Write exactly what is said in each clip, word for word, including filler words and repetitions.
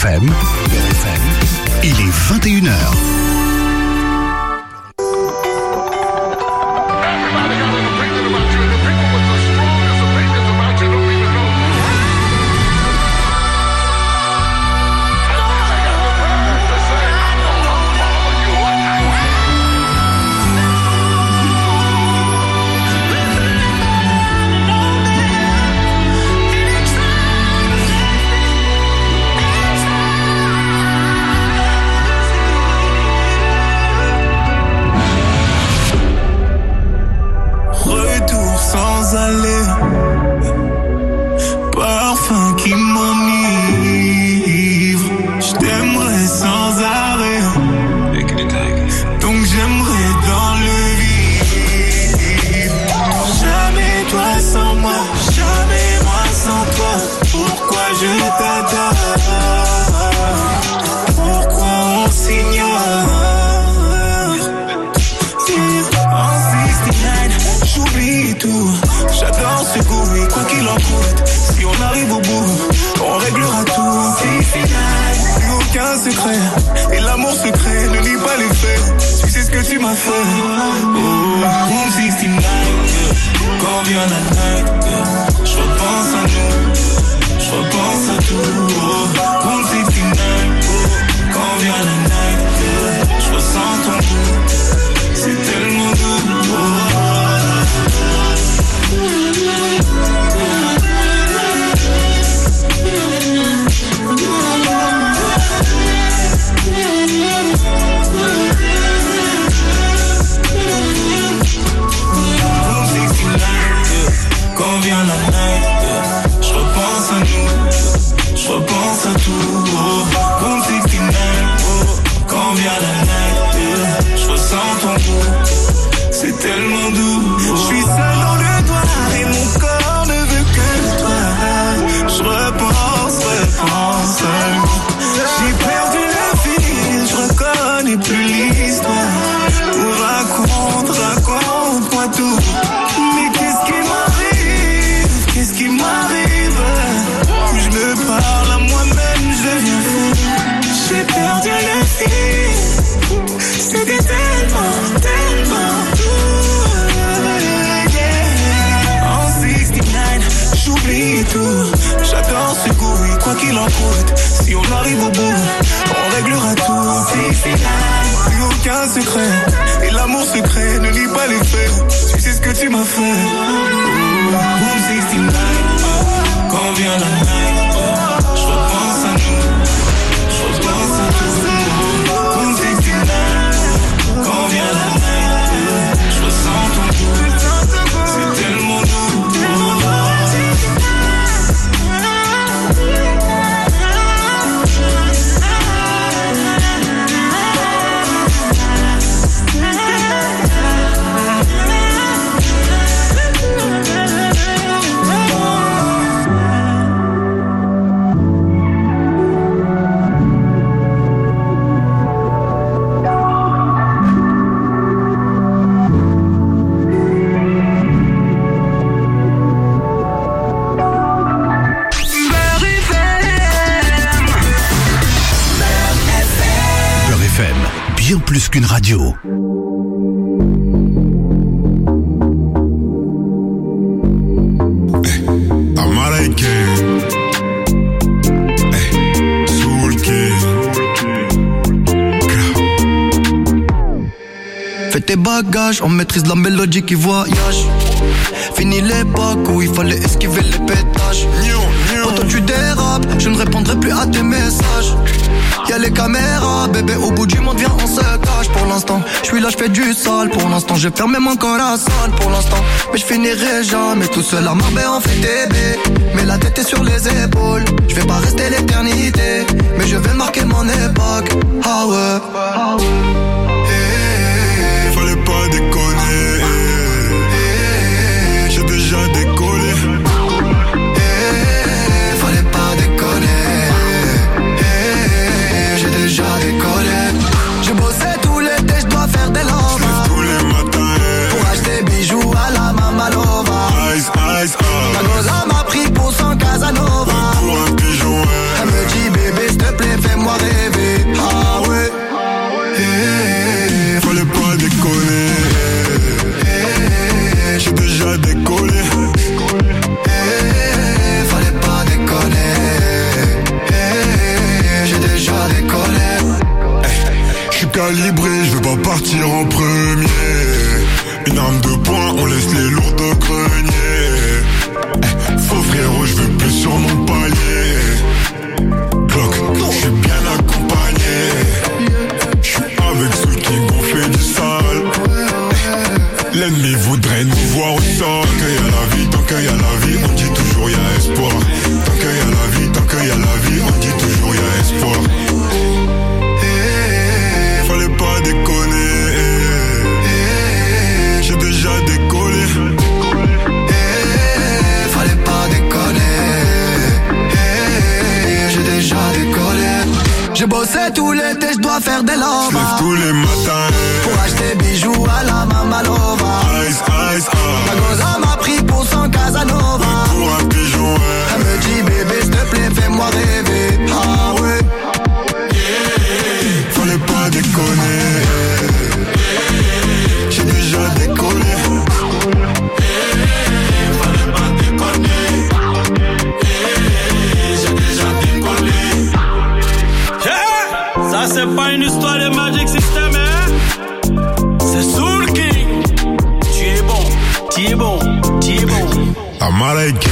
F M, il est vingt et une heures. Et l'amour secret, ne lis pas les faits. Tu sais ce que tu m'as fait. Oh, Room soixante-dix-neuf, quand vient la night, je repense à nous, je repense à tout. Oh, Room soixante-dix-neuf, quand vient la night, je ressens ton goût, c'est tellement doux. Oh. Quand vient la night, je repense à nous, je repense à tout. Oh, Room soixante-dix-neuf, oh, quand vient la night, je ressens ton goût, c'est tellement doux. Je suis seul dans le noir et mon corps ne veut que toi. Je repense, repense à nous. J'ai perdu le fil, je reconnais plus l'histoire. Oh, raconte, raconte-moi tout. Mais qu'est-ce qui m'arrive? Qu'est-ce qui m'arrive? Je me parle à moi-même, je deviens fou. J'ai perdu le fil. C'était tellement, tellement doux. Yeah. En soixante-dix-neuf, j'oublie tout. J'adore ce goût, et quoi qu'il en coûte. Si on arrive au bout, on réglera tout. soixante-dix-neuf, plus aucun secret. Et l'amour secret, ne lis pas les faits. Tu sais ce que tu m'as fait. Room soixante-dix-neuf, quand vient la night, je repense à nous, je repense à tout. Room soixante-dix-neuf, quand vient la night, je ressens ton goût, c'est tellement doux. Bien plus qu'une radio. Fais tes bagages, on maîtrise la mélodie qui voyage. Fini l'époque où il fallait esquiver les pétages. Quand tu dérapes, je ne répondrai plus à tes messages. Y'a les caméras, bébé, au bout du monde, viens, on se cache. Pour l'instant, je suis là, je fais du sale. Pour l'instant, j'ai fermé mon corps à salle. Pour l'instant, mais je finirai jamais tout seul à Marbella, on fait des baies. Mais la tête est sur les épaules. Je vais pas rester l'éternité, mais je vais marquer mon époque. Ah ouais, ah ouais. Hey, fallait pas déconner. Hey, j'ai déjà décollé. Hey, fallait pas déconner. Déjà décollé. Je bossais tout l'été, je dois faire des lovas. J'lève tous les matins pour acheter bijoux à la Mamalova. Ice, ice, oh. La goza m'a pris pour son Casanova. Pour un pigeon, calibré, je veux pas partir en premier. Une arme de poing, on laisse les lourds de grenier. Eh, faux frérot, je veux plus sur mon palier. Clock, je suis bien accompagné. Je suis avec ceux qui gonflaient du sale. Eh, l'ennemi voudrait nous voir au sol. Tant qu'il y a la vie, tant qu'il y a la vie, on dit toujours y a espoir. Tant qu'il y a la vie, tant qu'il y a la vie, on dit toujours y a espoir. Eh, fallait pas déconner. J'ai déjà décollé. Eh, fallait pas déconner. Eh, j'ai déjà décollé. J'ai bossé tout l'été, je dois faire des lovas. J'lève tous les matins pour acheter bijoux à la Mamalova. Ice, ice, ice. Ma goza m'a pris pour son Casanova. Pour un pigeon, ouais. Elle me dit bébé, s'il te plaît, fais-moi rêver. Ah ouais. Yeah. Fallait pas déconner. J'ai déjà décollé. Fallait pas déconner. J'ai déjà décollé. Yeah. Ça c'est pas une histoire de Magic System, hein. C'est Soul King. Tu es bon, tu es bon, tu es bon. Américain.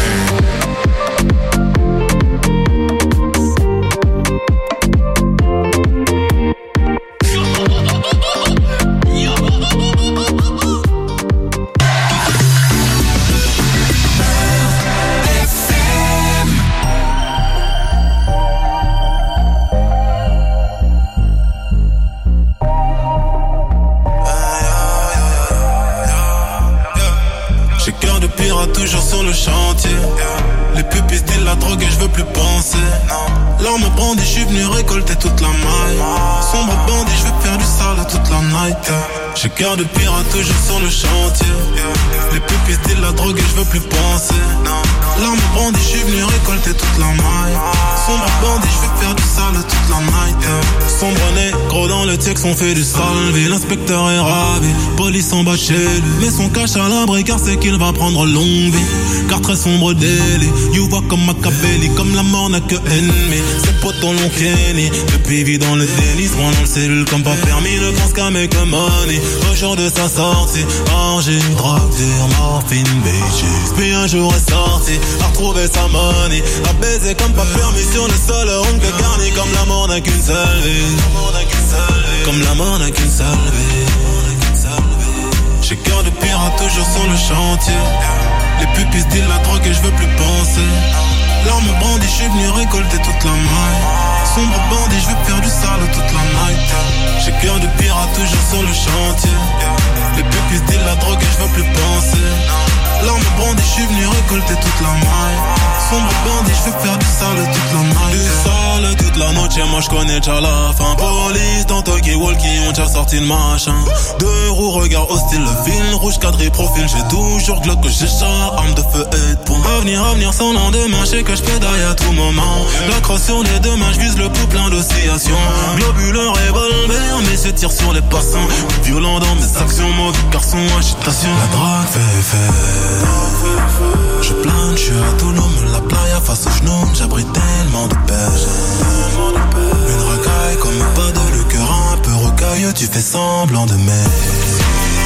Toujours sur le chantier. Les pupilles disent la drogue et je veux plus penser. L'arme brandie, je suis venu récolter toute la maille. Sombre bandit, je veux faire du sale toute la night. J'ai cœur de pirate toujours sur le chantier. Les pupilles disent la drogue et je veux plus penser. L'arme brandie, je suis venu récolter toute la maille. Sombre bandit, je veux faire du sale toute la night. Sombre négro dans le texte, on fait du salvé. L'inspecteur est ravi, police en bas chez lui. Mais son cache à l'abri car c'est qu'il va prendre longue vie. Car très sombre délit, you vois comme Machiavelli. Comme la mort n'a que ennemi, ses potes l'ont kenny. Depuis vit dans le déni, se prend dans le cellule comme pas permis. Ne pense qu'à make money, au jour de sa sortie. Orgie, drogue, dire, morphine, bitches. Puis un jour est sorti, a retrouvé sa money. A baiser comme pas permis sur le sol, oncle garni. Comme la mort n'a qu'une seule vie. Comme la mort n'a qu'une seule vie. J'ai cœur de pirate toujours sur le chantier. Les pupilles disent la drogue et je veux plus penser. L'arme brandie, je suis venu récolter toute la maille. Sombre bandit, je veux faire du sale toute la night. J'ai cœur de pirate toujours sur le chantier. Les pupilles disent la drogue et je veux plus penser. L'arme brandie, je suis venu récolter toute la maille. Sombre bandit, je veux faire du sale toute la night. Du sale toute la noche, moi je connais déjà la fin. Police dans Tokyo Walkie, ont déjà sorti le machin. Deux roues, regard hostile, le fil rouge cadré profil. J'ai toujours Glock que j'ai char, arme de feu et de poing. Avenir, avenir sans lendemain, je sais que je pédaille à tout moment. La crosse sur les deux mains, je vise le pouls plein d'oscillations. Globule, revolver, mais je tire sur les passants. Violent dans mes actions, mauvais garçon, agitation. La drogue fait fait. Je plane, je suis à Tulum, la playa face au genou. J'abrite tellement de paix. Une racaille comme pas de le cœur un peu rocailleux. Tu fais semblant de m'aimer.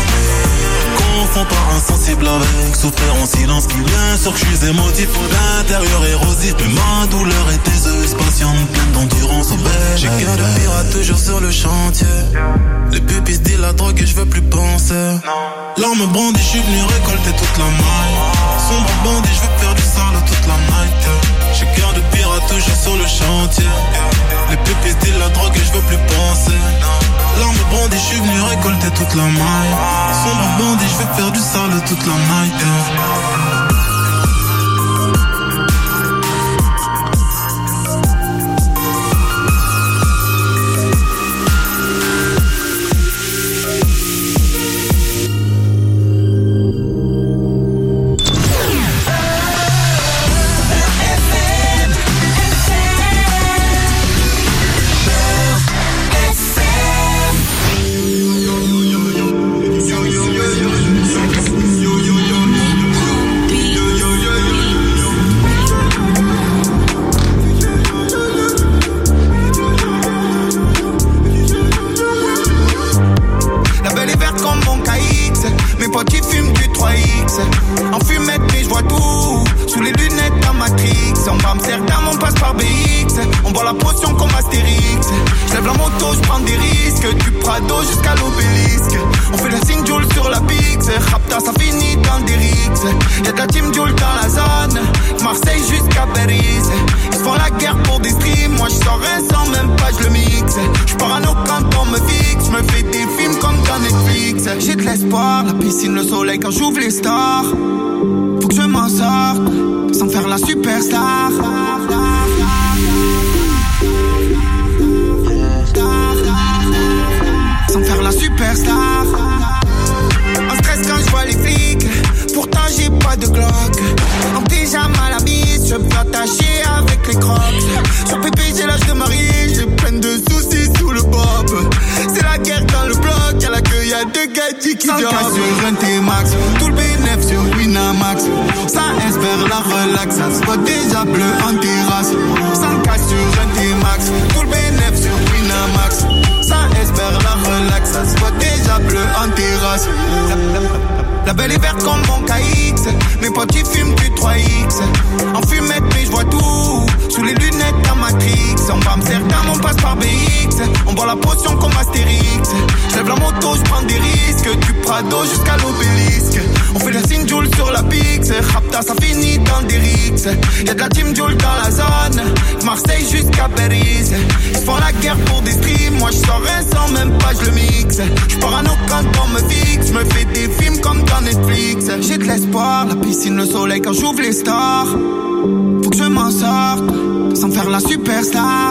Confond pas insensible avec souffrir en silence. Qui bien sûr que je suis émotif, d'intérieur érosif. Mais ma douleur est déseuse, patiente, pleine d'endurance au bec. J'ai cœur de pirate toujours sur le chantier. Les pupilles disent la drogue et je veux plus penser. L'arme brandie, je suis venu récolter toute la maille. Sombre bandit, je veux faire du sale toute la night. J'ai cœur de pirate toujours sur le chantier. Les pupilles disent la drogue et je veux plus penser. L'arme brandie, je suis venu récolter toute la maille. Sombre bandit, je veux faire du sale toute la night. boit la potion comme Astérix. J'lève la moto, j'prends des risques. Du Prado jusqu'à l'obélisque. On fait la signe Joule sur la Pix. Rapta ça finit dans des rixes. Y'a de la team Joule dans la zone. Marseille jusqu'à Paris. Ils font la guerre pour des streams. Moi j'sors un sans même pas j'le mixe. J'parano quand on me fixe. J'me fais des films comme dans Netflix. J'ai de l'espoir, la piscine, le soleil quand j'ouvre les stars. Faut que je m'en sorte sans faire la superstar. Sans faire la superstar. En stress quand je vois les flics. Pourtant j'ai pas de Glock. En pyjama à la mise, je peux attacher avec les crocs. Sur Pépé j'ai l'âge de marier. J'ai plein de soucis sous le bob. C'est la guerre dans le bloc. Y'a la queue, y'a deux gadgets qui jobent. cent K sur un T-Max. Tout le bénéf sur Winamax. Ça espère la relax. Ça se voit déjà bleu en terrasse. cent K sur un T-Max. Tout le bénéf sur Winamax. Ça espère la relax. Ça se voit déjà bleu en terrasse. La belle est verte comme mon K X. Mes potes ils fument du trois X. En fumette mais je vois tout. Sous les lunettes dans Matrix. On va Amsterdam, on passe par B X. On boit la potion comme Astérix. J'lève la moto, j'prends des risques. Du Prado jusqu'à l'obélisque. On fait la signe Joule sur la Pix. Rapta ça finit dans des rixes. Y'a de la team Joule dans la zone. Marseille jusqu'à Paris. Ils font la guerre pour des streams. Moi j'sors un sans même pas j'le mixe. J'parano quand on me fixe. J'me fais des films comme dans Netflix. J'ai de l'espoir, la piscine, le soleil quand j'ouvre les stars. Faut que je m'en sorte sans faire la superstar.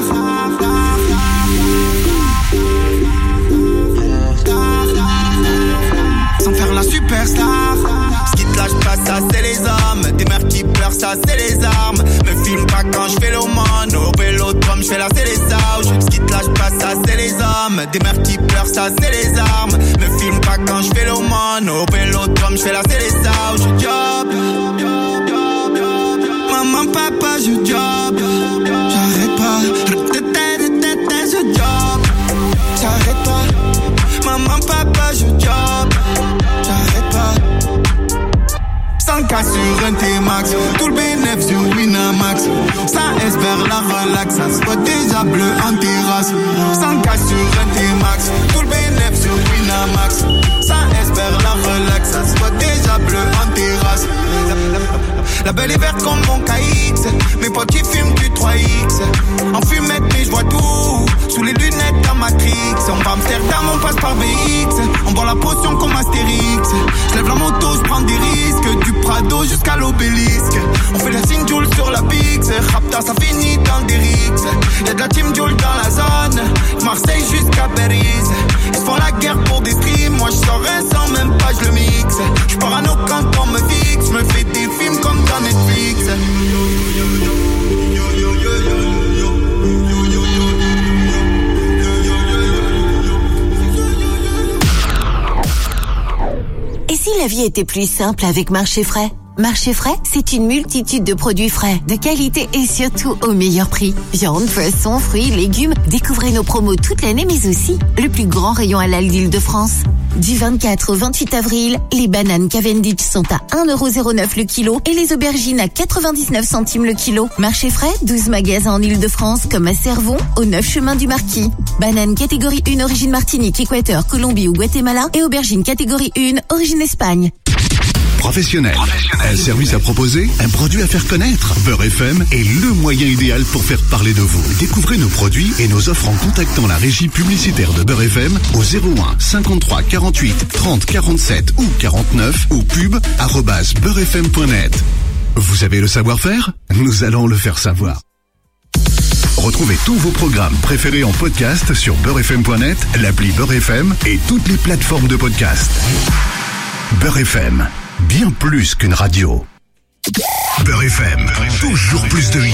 Sans faire la superstar. Ce qui te lâche pas, ça c'est les hommes. Des mères qui pleurent, ça c'est les armes. Me filme pas quand je fais l'aumône. Au vélodrome, je fais la c'est les ouches. Ce qui te lâche pas, ça c'est les hommes. Des mères qui pleurent, ça c'est les armes. Me filme pas quand je fais l'aumône. Au vélodrome, je fais la c'est les ouches. Je job. Maman, papa, je job. J'arrête pas. Je job. J'arrête pas. Maman, papa, je job. J'arrête pas. cent K sur un T-Max. Tout le bénéf sur Winamax. Ça espère la relax. Ça se voit déjà bleu en terrasse. cent K sur un T-Max. Tout le bénéf sur Winamax. Ça espère la relax. Ça se voit déjà bleu en terrasse. La belle est verte comme mon K X. Mes potes ils fument du trois X. En fumette mais je vois tout. Sous les lunettes dans Matrix. On va Amsterdam, on passe par B X. On boit la potion comme Astérix. J'lève la moto, j'prends des risques. Du Prado jusqu'à l'obélisque. On fait la signe Joule sur la Pix. Rapta ça finit dans des rixes. Y'a de la team Joule dans la zone. Marseille jusqu'à Paris. Ils font la guerre pour des streams. Moi j'sors un sans même pas j'le mixe. J'parano quand on me fixe. J'me fais des films comme dans Netflix. Et si la vie était plus simple avec Marché Frais? Marché Frais, c'est une multitude de produits frais, de qualité et surtout au meilleur prix. Viande, poissons, fruits, légumes, découvrez nos promos toute l'année mais aussi le plus grand rayon halal d'Île-de-France. Du vingt-quatre au vingt-huit avril, les bananes Cavendish sont à un euro zéro neuf le kilo et les aubergines à quatre-vingt-dix-neuf centimes le kilo. Marché Frais, douze magasins en Île-de-France comme à Cervon, au neuf chemin du Marquis. Bananes catégorie un origine Martinique, Équateur, Colombie ou Guatemala et aubergines catégorie un origine Espagne. Professionnel. Professionnel. Un service à proposer, un produit à faire connaître. Beurre F M est le moyen idéal pour faire parler de vous. Découvrez nos produits et nos offres en contactant la régie publicitaire de Beurre F M au zéro un cinquante-trois quarante-huit trente quarante-sept ou quarante-neuf ou pub arobase beurrefm point net. Vous avez le savoir-faire? Nous allons le faire savoir. Retrouvez tous vos programmes préférés en podcast sur beurrefm point net, l'appli Beurre F M et toutes les plateformes de podcast. Beurre F M, bien plus qu'une radio. Beurre F M, toujours plus de hits.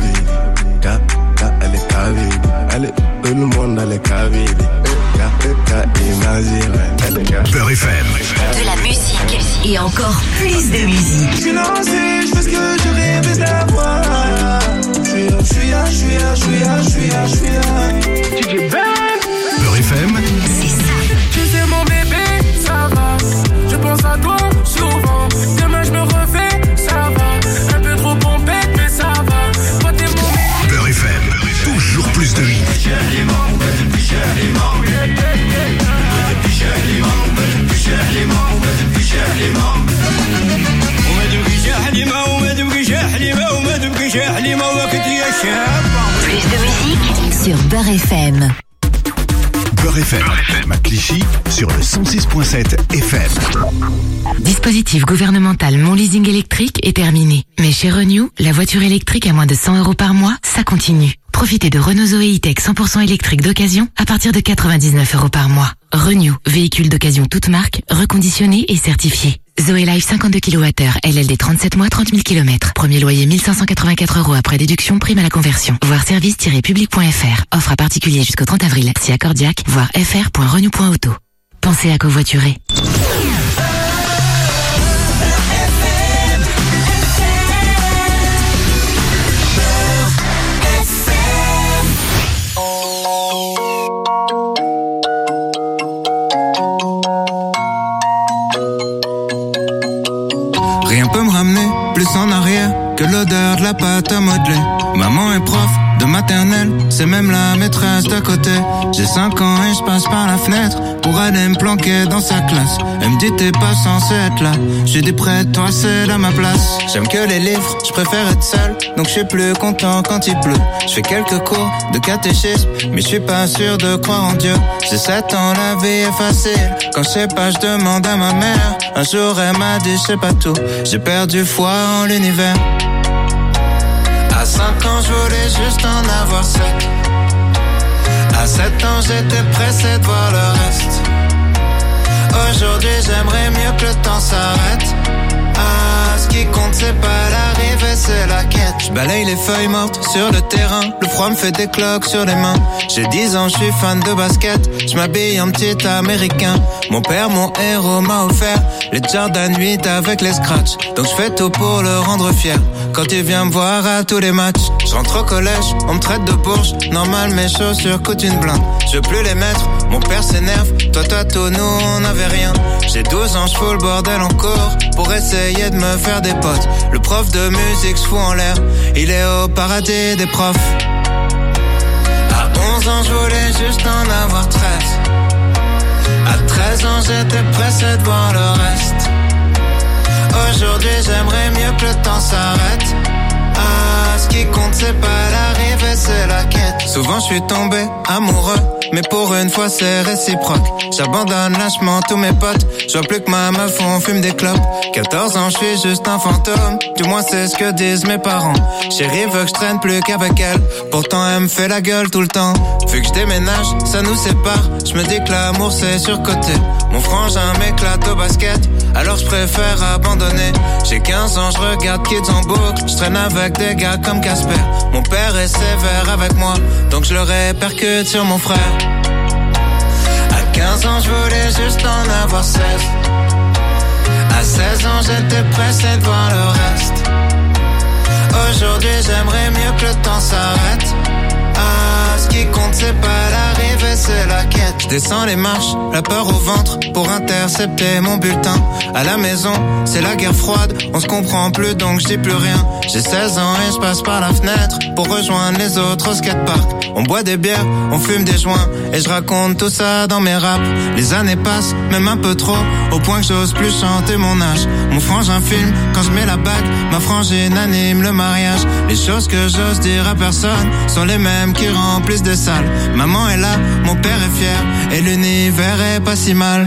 Beurre F M. De la musique et encore plus de musique. Je suis lancé, je fais ce que je rêve d'avoir. Je suis là, je suis là, je suis là, je suis là, je suis là, je suis là. D J Ben. Beurre F M. C'est ça. Tu sais mon bébé, ça va. Je pense à toi souvent. Demain je me refais, ça va. Un peu trop pompette, mais ça va. Toi t'es mon bébé. Beurre F M, toujours plus de hits. Plus de musique sur Beurre F M. Beurre F M, à Clichy, sur le cent six virgule sept F M. Dispositif gouvernemental Mon Leasing électrique est terminé. Mais chez Renew, la voiture électrique à moins de cent euros par mois, ça continue. Profitez de Renault Zoé E-Tech cent pour cent électrique d'occasion à partir de quatre-vingt-dix-neuf euros par mois. Renew, véhicule d'occasion toute marque, reconditionné et certifié. Zoé Life cinquante-deux kilowattheures, L L D trente-sept mois, trente mille kilomètres. Premier loyer mille cinq cent quatre-vingt-quatre euros après déduction, prime à la conversion. Voir service tiret public point f r. Offre à particulier jusqu'au trente avril. Si accordiaque, voir f r point renew point auto. Pensez à covoiturer. Rien peut me ramener plus en arrière que l'odeur de la pâte à modeler. Maman est prof de maternelle, c'est même la maîtresse d'à côté. J'ai cinq ans et je passe par la fenêtre pour aller me planquer dans sa classe. Elle me dit t'es pas censé être là. J'ai dit près de toi c'est là ma place. J'aime que les livres, je préfère être seul, donc je suis plus content quand il pleut. Je fais quelques cours de catéchisme, mais je suis pas sûr de croire en Dieu. J'ai sept ans, la vie est facile. Quand je sais pas, je demande à ma mère. Un jour elle m'a dit je sais pas tout. J'ai perdu foi en l'univers. À cinq ans, je voulais juste en avoir sept. À sept ans, j'étais pressé de voir le reste. Aujourd'hui, j'aimerais mieux que le temps s'arrête. Ah, ce qui compte, c'est pas l'arrivée, c'est la quête. Je balaye les feuilles mortes sur le terrain. Le froid me fait des cloques sur les mains. J'ai dix ans, je suis fan de basket. Je m'habille en petit américain. Mon père, mon héros, m'a offert les Jordan huit avec les scratchs. Donc je fais tout pour le rendre fier. Quand il vient me voir à tous les matchs, je rentre au collège, on me traite de bourge. Normal, mes chaussures coûtent une blinde. Je veux plus les mettre, mon père s'énerve. Toi, toi, tout, nous, on n'avait rien. J'ai douze ans, je fous le bordel encore pour essayer de me faire des potes. Le prof de musique se fout en l'air, il est au paradis des profs. À onze ans, je voulais juste en avoir treize. À treize ans, j'étais pressé de voir le reste. Aujourd'hui, j'aimerais mieux que le temps s'arrête. Ah, ce qui compte, c'est pas l'arrivée, c'est la quête. Souvent, je suis tombé amoureux, mais pour une fois, c'est réciproque. J'abandonne lâchement tous mes potes. Je vois plus que ma meuf, on fume des clopes. quatorze ans, je suis juste un fantôme. Du moins, c'est ce que disent mes parents. Chérie veut que je traîne plus qu'avec elle. Pourtant, elle me fait la gueule tout le temps. Vu que je déménage, ça nous sépare. Je me dis que l'amour, c'est surcoté. Mon frangin m'éclate au basket, alors je préfère abandonner. J'ai quinze ans, je regarde Kids en boucle. Je traîne avec des gars comme Casper. Mon père est sévère avec moi, donc je le répercute sur mon frère. À quinze ans, je voulais juste en avoir seize. À seize ans, j'étais pressé de voir le reste. Aujourd'hui, j'aimerais mieux que le temps s'arrête. Ah, ce qui compte, c'est pas l'arrivée, c'est la quête. Je descends les marches, la peur au ventre, pour intercepter mon bulletin. À la maison, c'est la guerre froide, on se comprend plus donc je dis plus rien. J'ai seize ans et je passe par la fenêtre pour rejoindre les autres au skatepark. On boit des bières, on fume des joints, et je raconte tout ça dans mes raps. Les années passent, même un peu trop, au point que j'ose plus chanter mon âge. Mon frangin filme, quand je mets la bague, ma frangine anime le mariage. Les choses que j'ose dire à personne sont les mêmes qui remplissent des salles. Maman est là, mon père est fier, et l'univers est pas si mal.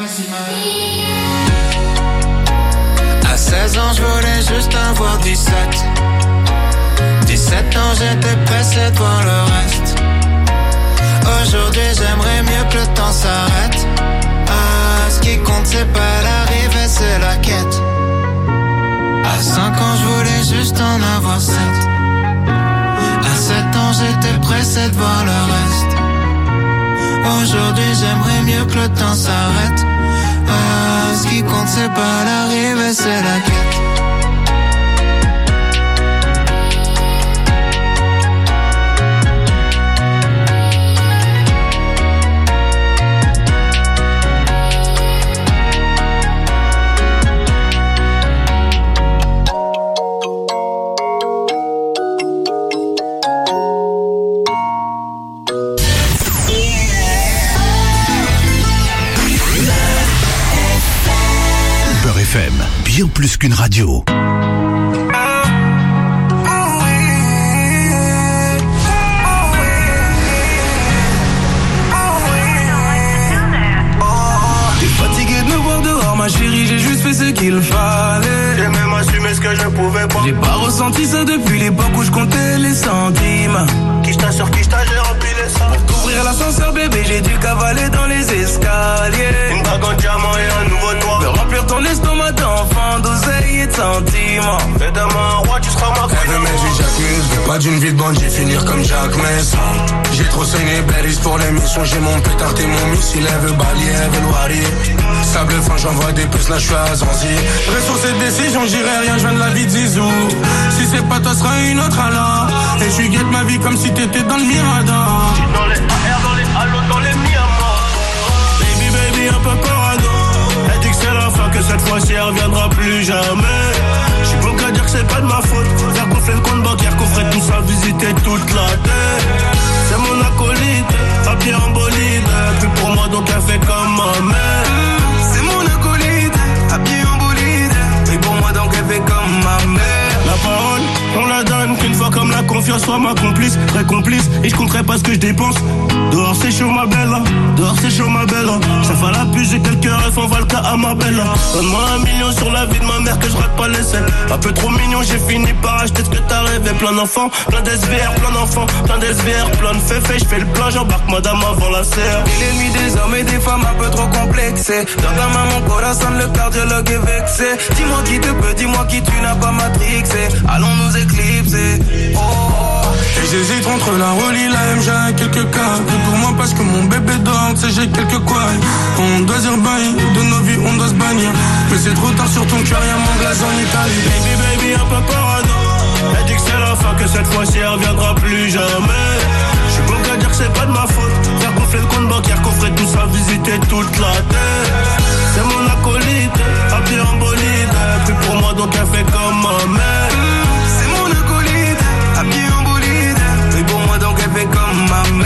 À seize ans, je voulais juste avoir dix-sept. dix-sept ans, j'étais pressé de voir le reste. Aujourd'hui, j'aimerais mieux que le temps s'arrête. Ah, ce qui compte, c'est pas l'arrivée, c'est la quête. À cinq ans, je voulais juste en avoir sept. À sept ans, j'étais pressé de voir le reste. Aujourd'hui, j'aimerais mieux que le temps s'arrête. Ah, ce qui compte, c'est pas l'arrivée, c'est la quête. F M, bien plus qu'une radio. Ma chérie, j'ai juste fait ce qu'il fallait. J'ai même assumé ce que je pouvais pas. J'ai pas ressenti ça depuis l'époque où je comptais les centimes. Qui t'a sur qui t'a, j'ai rempli les salles. Pour t'ouvrir l'ascenseur, bébé, j'ai dû cavaler dans les escaliers. Une bague en diamant et un nouveau toit. De remplir ton estomac d'enfant, d'oseille et de sentiments. Fais de moi un roi, tu seras ma queen. Rêve, mais j'éjacule. Pas d'une vie de bandit, finir comme Jacques Messi. J'ai trop saigné, belle pour les missions. J'ai mon pétard, t'es mon missile. Elle veut balayer, elle veut loirer. Sable fin, j'envoie des puces, là je suis à Zanzi. Reste sur cette décision, j'irai rien, je viens de la vie de Zizou. Si c'est pas toi, sera une autre alors. Et je guette ma vie comme si t'étais dans le Mirador. J'suis dans les A R, dans les halos, dans les Miamas. Baby, baby, un peu parano. Elle dit que c'est la fin, que cette fois-ci elle reviendra plus jamais. J'suis bon qu'à dire que c'est pas de ma faute. Faire gonfler le compte bancaire, qu'on ferait tout ça, visiter toute la terre. C'est mon acolyte, à pied en bolide. Plus pour moi donc elle fait comme ma mère. C'est mon acolyte, à pied en bolide. Et pour moi donc elle fait comme ma mère. La parole, on la donne qu'une fois comme la confiance soit ma complice, très complice. Et je compterai pas ce que je dépense. Dehors c'est chaud ma belle, dehors c'est chaud ma belle. Ça fait la pluie, j'ai quelques rêves, on va le cas à ma belle. Donne-moi un million sur la vie de ma mère que je rate pas l'essai. Un peu trop mignon, j'ai fini par acheter ce que t'as rêvé. Plein d'enfants, plein d'S V R, plein d'enfants, plein d'S V R, plein de féfés. Je fais le plein, j'embarque madame avant la serre. Il est nuit des hommes et des femmes un peu trop complexées. Dans ta main mon corazon, le cardiologue est vexé. Dis-moi qui te peut, dis-moi qui tu n'as pas matrixé. Allons nous éclipser. Oh, oh. Et j'hésite entre la Rolly, la M, j'ai quelques cas. Plus pour moi parce que mon bébé dort, tu sais j'ai quelques quoi. On doit dire bye, de nos vies on doit se bannir. Mais c'est trop tard sur ton cœur, y'a mon glace en Italie. Baby, baby, un peu parano. Elle dit que c'est la fin, que cette fois-ci elle reviendra plus jamais. J'suis bon qu'à dire que c'est pas de ma faute. Faire gonfler le compte bancaire, qu'on ferait tout ça, visiter toute la terre. C'est mon acolyte, à pied en bolide. Plus pour moi donc elle fait comme ma mère. C'est mon acolyte, à pied en bolide. Et pour moi donc elle fait comme ma mère.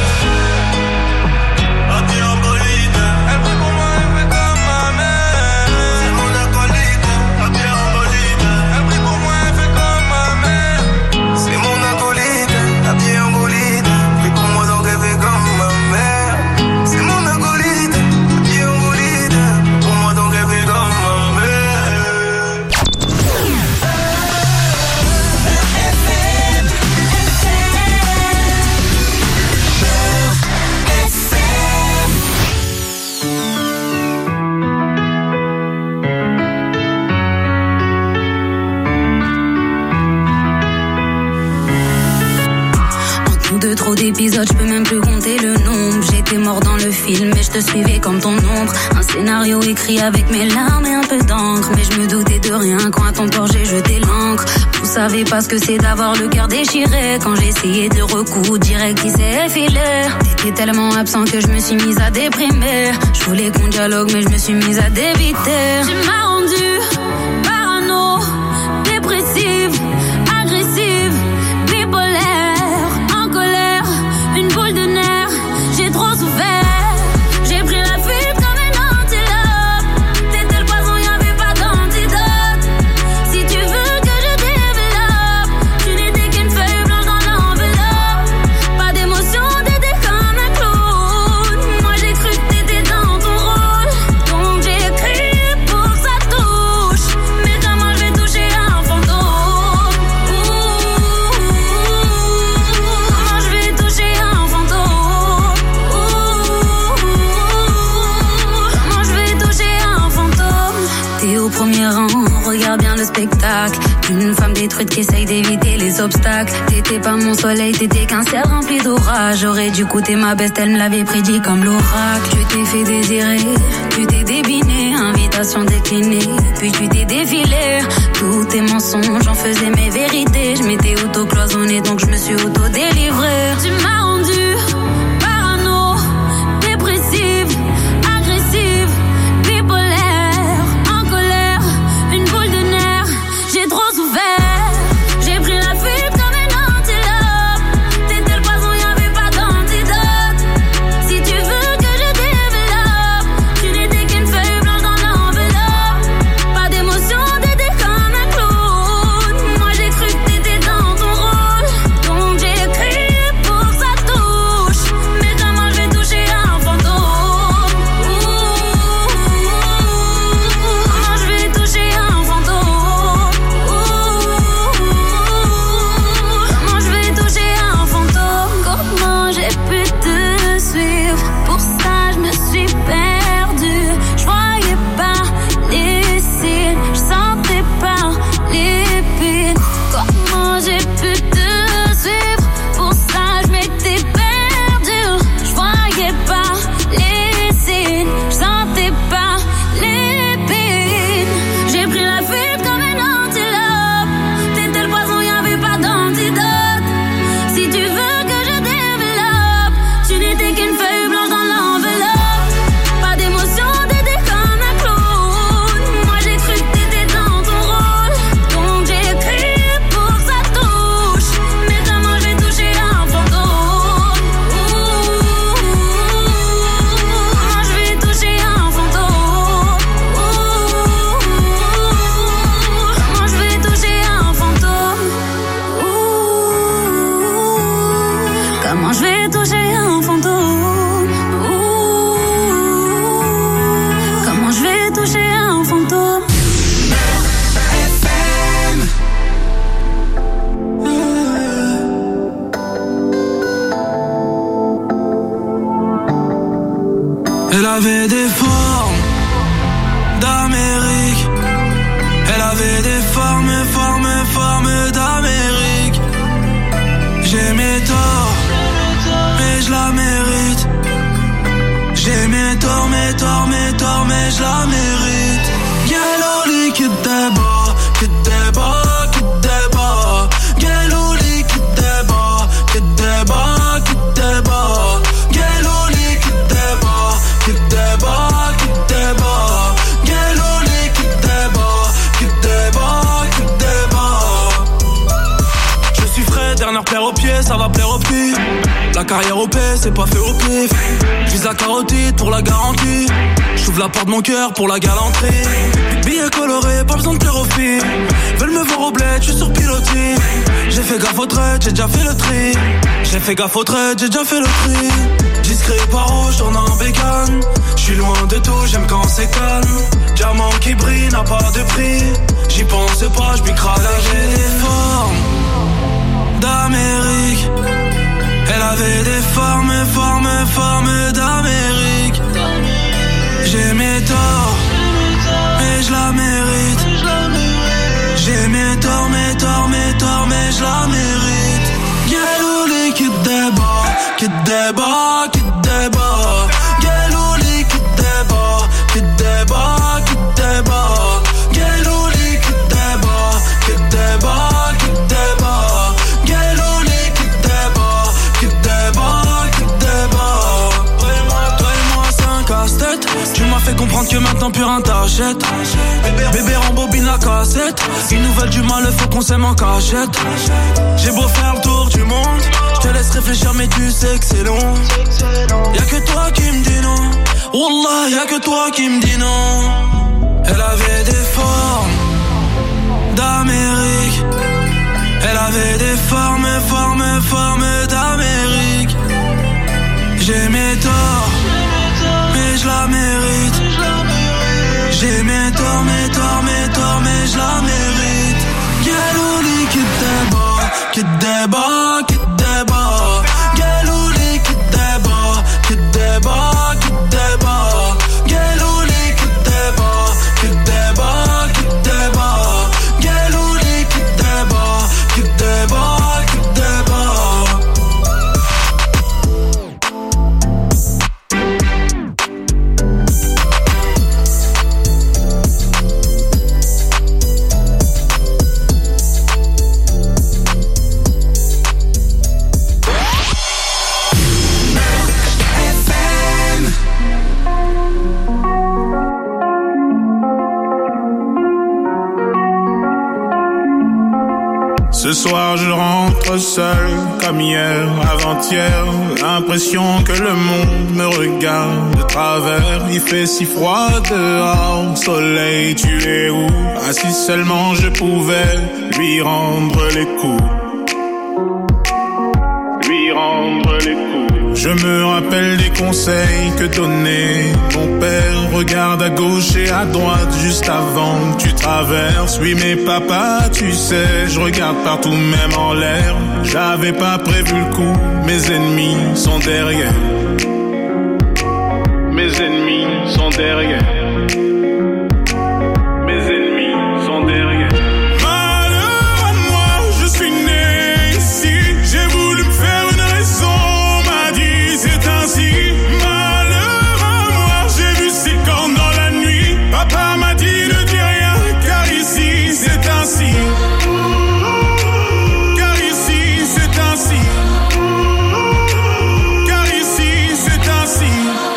À pied en bolide. Elle fait pour moi, elle fait comme ma mère. C'est mon acolyte, à pied en bolide. Elle fait pour moi, elle fait comme ma mère. C'est mon acolyte, à pied en bolide. Et pour moi donc elle fait comme ma mère. C'est mon acolyte, à pied en bolide. Pour moi donc elle fait comme ma mère. De trop d'épisodes, je peux même plus compter le nombre. J'étais mort dans le film et je te suivais comme ton ombre. Un scénario écrit avec mes larmes et un peu d'encre. Mais je me doutais de rien quand à ton port j'ai jeté l'encre. Vous savez pas ce que c'est d'avoir le cœur déchiré. Quand j'ai essayé de recoudre, direct il s'est effilé. T'étais tellement absent que je me suis mise à déprimer. Je voulais qu'on dialogue mais je me suis mise à d'éviter. Tu m'as rendu parano, dépressive, agressive, bipolaire. Une boule de nerfs, j'ai trop souffert. J'ai pris la fuite comme un antilope. T'étais le poison, y'avait pas d'antidote. Si tu veux que je développe, tu n'étais qu'une feuille blanche dans l'enveloppe. Pas d'émotion, t'étais comme un clown. Moi j'ai cru que t'étais dans ton rôle. Donc j'ai écrit pour que ça touche. Mais comment je vais toucher un fantôme? Comment je vais toucher un fantôme? Comment je vais toucher un fantôme? T'es au premier rang, regarde bien le spectacle. Une femme détruite qui essaye d'éviter les obstacles. T'étais pas mon soleil, t'étais qu'un ciel rempli d'orage. J'aurais dû goûter ma best, elle me l'avait prédit comme l'oracle. Tu t'es fait désirer, tu t'es débiné, invitation déclinée. Puis tu t'es défilé, tous tes mensonges, j'en faisais mes vérités. Je m'étais auto-cloisonnée donc je me suis auto-délivrée. Tu m'as rendu parano, dépressive, agressive, bipolaire, en colère, une boule de nerfs, j'ai trop souffert. J'ai pris la fuite comme un antilope. T'étais le poison, y'avait pas d'antidote. Si tu veux que je développe, tu n'étais qu'une feuille blanche dans l'enveloppe. Elle avait des formes d'Amérique. Elle avait des formes, formes, formes d'Amérique. J'ai mes torts, mais je la mérite. J'ai mes torts, mes torts, mes torts, mais je la mérite. Galoli qui débat, qui débat, qui débat. Galoli qui débat, qui débat, qui débat. Galoli qui débat, qui débat, qui débat. Galoli qui débat, qui débat, qui débat. Je suis frais, dernière paire au pied, ça va plaire au pied. La carrière au P, c'est pas fait au pif. J'vise la carotide pour la garantie. J'ouvre la porte de mon cœur pour la galanterie. Billets colorés, pas besoin de plaire aux filles. Veulent me voir au bled, j'suis sur pilotis. J'ai fait gaffe au trait, j'ai déjà fait le tri. J'ai fait gaffe au trait, j'ai déjà fait le tri. Discret par rouge, tourne en bécane. J'suis loin de tout, j'aime quand c'est calme. Diamant qui brille n'a pas de prix. J'y pense pas, j'm'y crade. J'ai des formes d'Amérique. Elle avait des formes, formes, formes d'Amérique. J'ai mes torts, mais je la mérite. J'ai mes torts, mes torts, mes torts, mais je la mérite. Galouli qui débat, qui débat, qui débat. Galouli qui débat, qui débat, qui débat. Galouli qui débat, qui débat, qui débat. Galouli qui débat, qui débat, qui débat. Toi et moi, toi et moi, c'est un casse-tête. Tu m'as fait comprendre que maintenant plus rien t'achète. Bébé rembobine la cassette. Une nouvelle du mal, faut qu'on s'aime en cachette. J'ai beau faire le tour du monde, je te laisse réfléchir mais tu sais que c'est long. Y'a que toi qui me dis non. Wallah, y'a que toi qui me dis non. Elle avait des formes d'Amérique. Elle avait des formes, formes, formes d'Amérique. J'ai mes torts, mais je la mérite. J'ai mes torts, mes torts, mes torts, mais je la mérite. Galouli qui débat, qui débat, qui débat. Galouli qui débat, qui débat, qui débat. Galouli qui débat, qui débat, qui débat. Galouli qui débat, qui débat, qui débat. Ce soir je rentre seul comme hier, avant-hier. L'impression que le monde me regarde de travers. Il fait si froid dehors, soleil tu es où? Ah si seulement je pouvais lui rendre les coups. Lui rendre les coups. Je me rappelle des conseils que donnait mon père. Regarde à gauche et à droite juste avant que tu traverses. Oui mais papa tu sais, je regarde partout même en l'air. J'avais pas prévu le coup, mes ennemis sont derrière. Mes ennemis sont derrière. Mes ennemis sont derrière. Malheur à moi, je suis né ici. J'ai voulu me faire une raison, m'a dit c'est ainsi. Malheur à moi, j'ai vu ses cornes dans la nuit. Papa m'a dit ne dis rien, car ici c'est ainsi. Car ici c'est ainsi. Car ici c'est ainsi.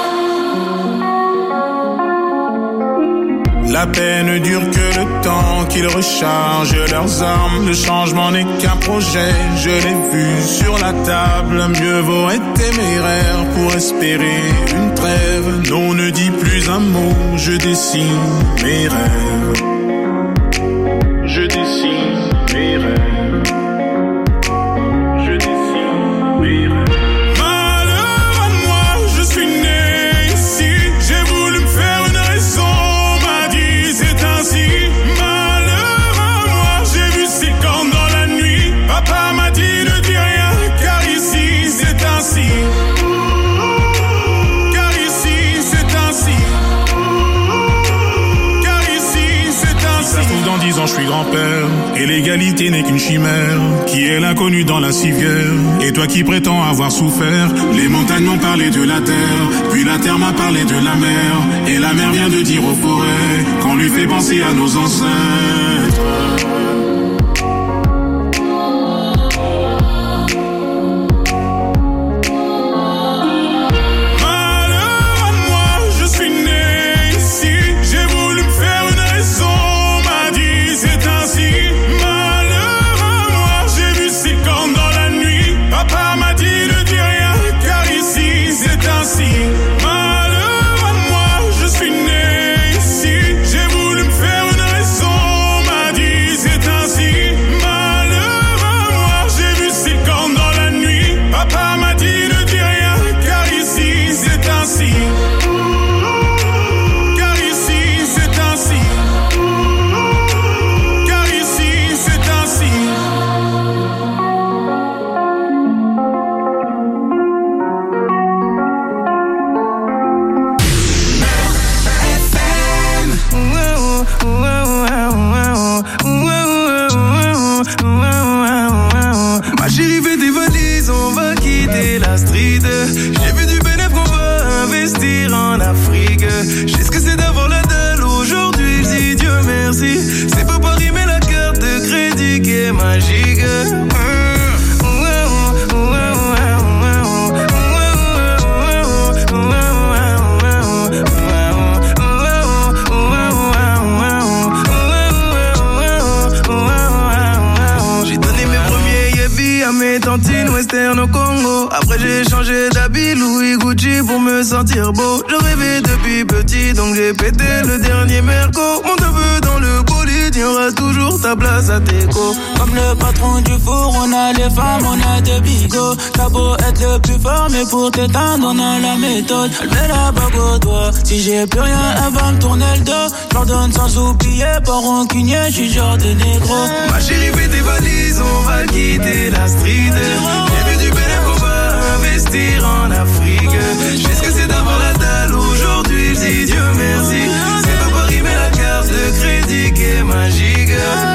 La peine dure que le temps qu'ils rechargent leurs armes. Le changement n'est qu'un projet, je l'ai vu sur la table. Mieux vaut être téméraire pour espérer une trêve. Non, ne dis plus un mot, je dessine mes rêves. Je dessine mes rêves. Je dessine mes rêves. Car ici c'est père. Et l'égalité n'est qu'une chimère, qui est l'inconnu dans la civière. Et toi qui prétends avoir souffert, les montagnes m'ont parlé de la terre, puis la terre m'a parlé de la mer. Et la mer vient de dire aux forêts qu'on lui fait penser à nos ancêtres. Western au Congo. Après j'ai changé d'habit, Louis Gucci pour me sentir beau. Je rêvais depuis petit, donc j'ai pété le dernier Merco. Mon neveu dans le bolide, il y aura toujours ta place à Teco. Comme le patron du four, on a les femmes, on a des bigots. T'as beau être le plus fort, mais pour t'éteindre, on a la méthode. Elle met la bague au doigt. Si j'ai plus rien, elle va me tourner le dos. J'ordonne sans oublier, pas rancunier, j'suis genre de négro. Ma chérie, fais tes valises, on va quitter la street. J'ai vu du bénéfice, on va investir en Afrique. Je sais ce que c'est d'avoir la dalle aujourd'hui, je dis Dieu merci. C'est pas Paris, mais la carte de crédit qui est magique.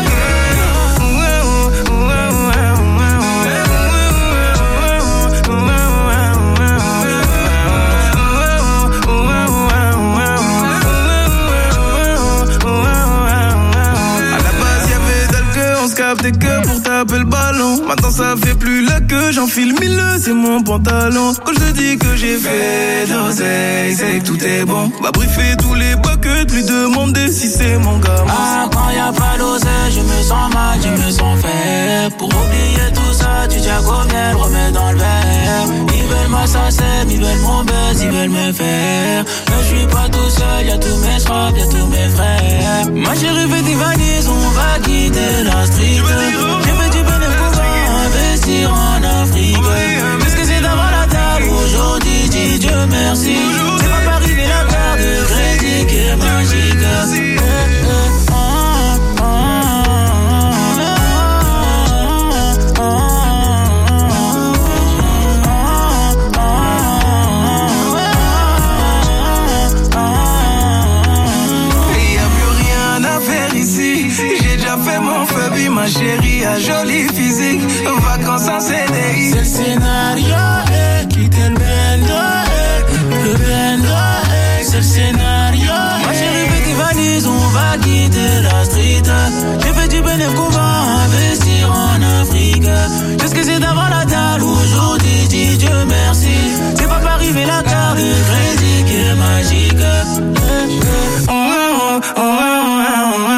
T'es que pour taper le ballon. Maintenant ça fait plus la queue, j'enfile mille, c'est mon pantalon. Quand je te dis que j'ai fait d'oseille, c'est que tout est bon. Va briefer tous les buckets, lui demander si c'est mon gars. Ah, quand y'a pas d'oseille, je me sens mal, je me sens faible. Pour oublier tout ça, tu tiens comme elle, remets dans le verre. Ils veulent m'assassin, ils veulent mon buzz, ils veulent me faire. Mais je suis pas tout seul, y'a tous mes straps, y'a tous mes frères. Ma chérie fait des valises, on va quitter la street. J'ai fait du bénéfice pour investir en Afrique. Qu'est-ce que c'est d'avoir la dalle aujourd'hui, dis Dieu merci. C'est pas Paris mais la carte de crédit qui est magique. Ma chérie a joli physique, vacances en C D I. C'est le scénario, eh, quitter le bendo, eh, le bendo, eh, c'est le scénario. Ma chérie fait des valises, on va quitter la street. J'ai fait du bénéfice, on va investir en Afrique. Qu'est-ce que c'est d'avoir la dalle aujourd'hui, dis Dieu merci. C'est pas Paris mais la carte de crédit qui est magique. Eh, eh, oh, oh, oh, oh, oh, oh.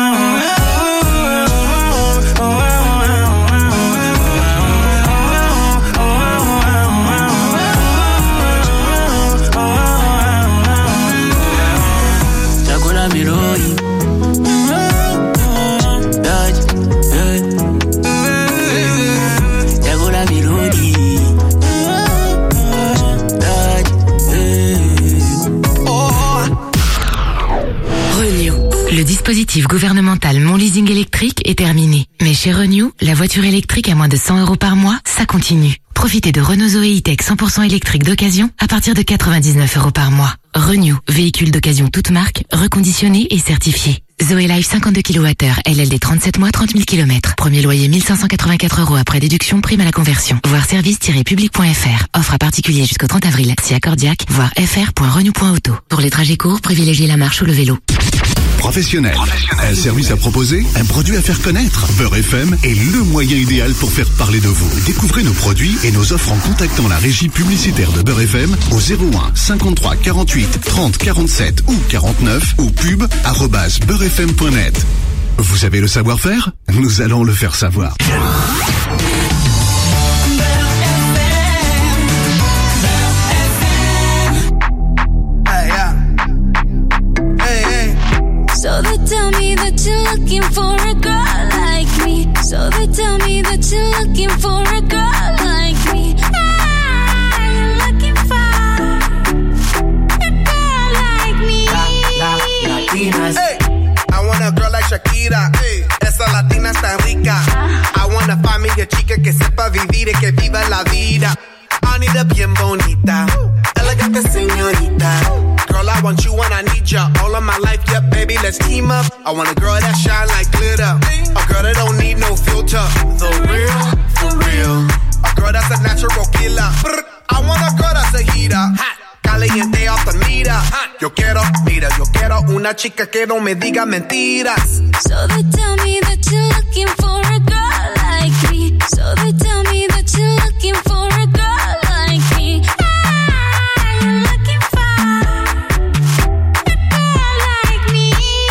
Le dispositif gouvernemental Mon Leasing électrique est terminé. Mais chez Renew, la voiture électrique à moins de cent euros par mois, ça continue. Profitez de Renault Zoé E-Tech cent pour cent électrique d'occasion à partir de quatre-vingt-dix-neuf euros par mois. Renew, véhicule d'occasion toute marque, reconditionné et certifié. Zoé Life cinquante-deux kilowattheures, L L D trente-sept mois, trente mille kilomètres. Premier loyer mille cinq cent quatre-vingt-quatre euros après déduction, prime à la conversion. Voir service tiret public point f r. Offre à particulier jusqu'au trente avril. Si accordiaque, voir f r point renew point auto. Pour les trajets courts, privilégiez la marche ou le vélo. Professionnel. Professionnel. Un service à proposer, un produit à faire connaître. Beurre F M est le moyen idéal pour faire parler de vous. Découvrez nos produits et nos offres en contactant la régie publicitaire de Beurre F M au zéro un cinquante-trois quarante-huit trente quarante-sept ou quarante-neuf ou pub arobase beurrefm point net. Vous avez le savoir-faire? Nous allons le faire savoir. So they tell me that you're looking for a girl like me. So they tell me that you're looking for a girl like me. Ah, you're looking for a girl like me. La, la, Latinas. Hey, I want a girl like Shakira. Hey, esa latina está rica. I wanna find me a chica que sepa vivir y que viva la vida. I need a bien bonita, elegante señorita. Girl, I want you and I need ya all of my life, yeah, baby, let's team up. I want a girl that shine like glitter, a girl that don't need no filter. The real, for real, a girl that's a natural killer. I want a girl that's a heater, hot, caliente off the meter. Yo quiero, mira, yo quiero una chica que no me diga mentiras. So they tell me that you're looking for a girl like me. So they tell me that you're looking for a girl like me. Ah, you're looking for a girl like me.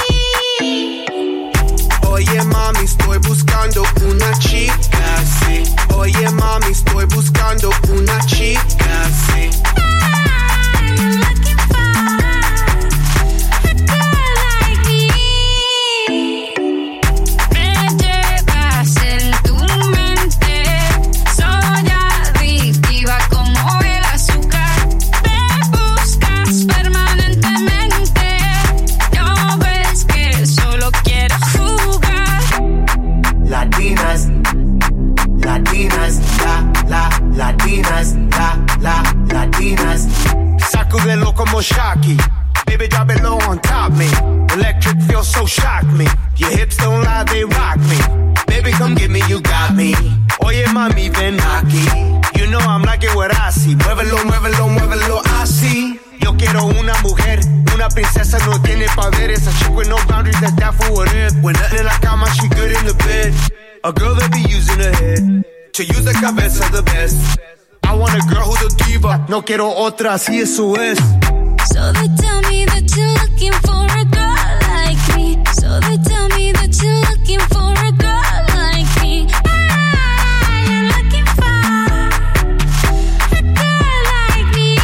Oye mami, estoy buscando una chica, sí. Oye mami, estoy buscando una chica, sí. Latinas, Latinas, la, la, Latinas, la, la, Latinas. Sacudelo como Shocky. Baby, drop it low on top me. Electric feels so shock me. Your hips don't lie, they rock me. Baby, come get me, you got me. Oye, mami, ven aquí. You know I'm liking what I see. Muévelo, muévelo, muévelo, así. Yo quiero una mujer, una princesa, no tiene poderes. A chick with no boundaries, that's down for whatever. When nothing in la cama, she good in the bed. A girl that be using her head to use the cabeza the best. I want a girl who's a diva. No quiero otra, así eso es. So they tell me that you're looking for a girl like me. So they tell me that you're looking for a girl like me. Ah, you're looking for a girl like me.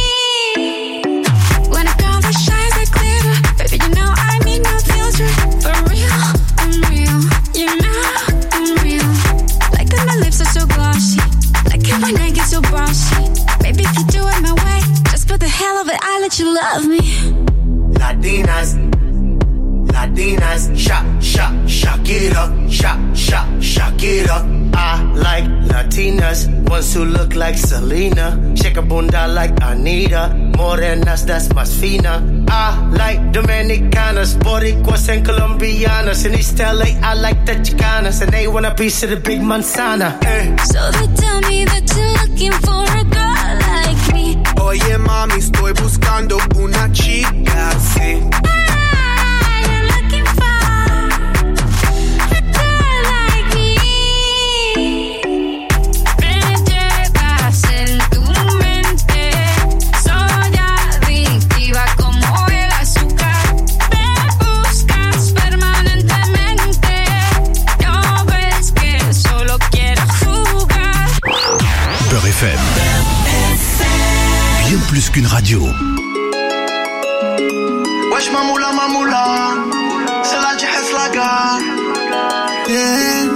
When a girl that shines like glitter, baby, you know I need no filter. For real, I'm real. You know I'm real. Like that my lips are so glossy. Like how my neck gets so bossy. Baby, if you do it my way, just for the hell of it, I'll let you love me. Latinas, Latinas, shock, shock, Shakira, shock, shock, Shakira. I like Latinas, ones who look like Selena, shake a bunda like Anita, morenas that's más fina. I like Dominicanas, Boricuas and Colombianas. In East L A, I like the Chicanas, and they want a piece of the big manzana. Eh. So they tell me that you're looking for a girl like me. Oye mami, estoy buscando una chica, sí. Ah, you're looking for a girl like me. Me llevas en tu mente, soy adictiva como el azúcar. Me buscas permanentemente, no ves que solo quiero jugar. Beurre F M. Bien plus qu'une radio. Wesh mamoula mamoula, c'est la jihaz laga. Yeah,